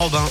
Robin.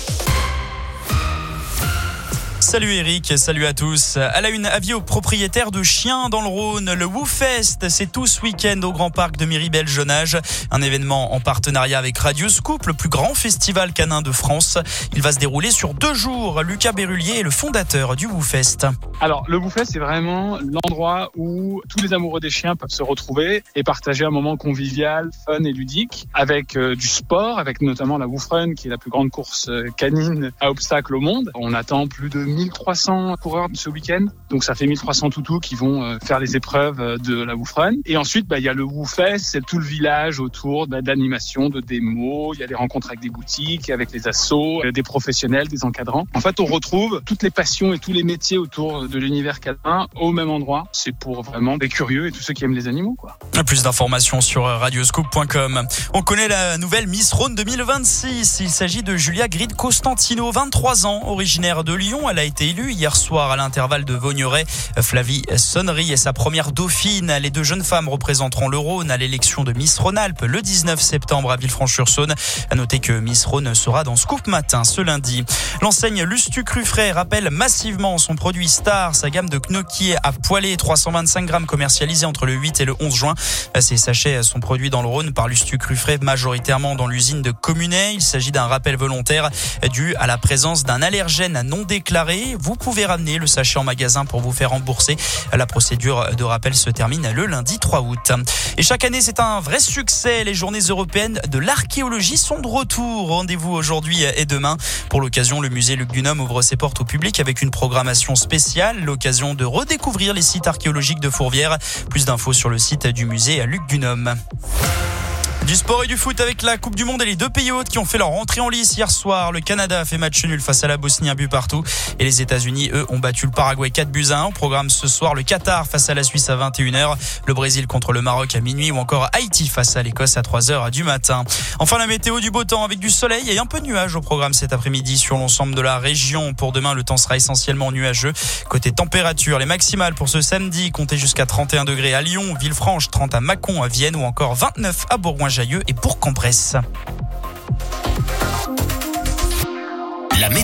Salut Eric, salut à tous. À la une, avis aux propriétaires de chiens dans le Rhône. Le WooFest, c'est tout ce week-end au Grand Parc de Miribel-Jonage. Un événement en partenariat avec Radio Scoop, le plus grand festival canin de France. Il va se dérouler sur 2 jours. Lucas Berrulier est le fondateur du WooFest. Alors, le WooFest, c'est vraiment l'endroit où tous les amoureux des chiens peuvent se retrouver et partager un moment convivial, fun et ludique avec du sport, avec notamment la WooFrun, qui est la plus grande course canine à obstacles au monde. On attend plus de 1300 coureurs ce week-end. Donc, ça fait 1300 toutous qui vont faire les épreuves de la WooFrun. Et ensuite, il y a le WooFest, c'est tout le village autour d'animations, de démos. Il y a des rencontres avec des boutiques, avec les assos, des professionnels, des encadrants. En fait, on retrouve toutes les passions et tous les métiers autour de l'univers canin au même endroit. C'est pour vraiment les curieux et tous ceux qui aiment les animaux, quoi. Plus d'informations sur radioscoop.com. On connaît la nouvelle Miss Rhône 2026. Il s'agit de Julia Grid-Costantino, 23 ans, originaire de Lyon. Elle a été élue hier soir à l'intervalle de Vaugneray. Flavie Sonnery est sa première dauphine. Les 2 jeunes femmes représenteront le Rhône à l'élection de Miss Rhône-Alpes le 19 septembre à Villefranche-sur-Saône. À noter que Miss Rhône sera dans Scoop Matin ce lundi. L'enseigne Lustu Cru-Frais rappelle massivement son produit Star, sa gamme de gnocchis à poêler, 325 grammes commercialisés entre le 8 et le 11 juin. Ces sachets sont produits dans le Rhône par Lustu Cru-Frais, majoritairement dans l'usine de Communet. Il s'agit d'un rappel volontaire dû à la présence d'un allergène non déclaré. Vous pouvez ramener le sachet en magasin pour vous faire rembourser. La procédure de rappel se termine le lundi 3 août. Et chaque année, c'est un vrai succès. Les journées européennes de l'archéologie sont de retour. Rendez-vous aujourd'hui et demain. Pour l'occasion, le musée Luc Dunham ouvre ses portes au public avec une programmation spéciale. L'occasion de redécouvrir les sites archéologiques de Fourvière. Plus d'infos sur le site du musée Luc Dunham. Du sport et du foot avec la Coupe du Monde et les 2 pays hôtes qui ont fait leur entrée en lice hier soir. Le Canada a fait match nul face à la Bosnie, 1 but partout. Et les États-Unis, eux, ont battu le Paraguay 4-1. Au programme ce soir, le Qatar face à la Suisse à 21h. Le Brésil contre le Maroc à minuit ou encore Haïti face à l'Écosse à 3h du matin. Enfin, la météo du beau temps avec du soleil et un peu de nuages au programme cet après-midi sur l'ensemble de la région. Pour demain, le temps sera essentiellement nuageux. Côté température, les maximales pour ce samedi, comptez jusqu'à 31 degrés à Lyon, Villefranche, 30 à Mâcon, à Vienne ou encore 29 à Bourgoin-Jallieu et Bourg-en-Bresse. La météo.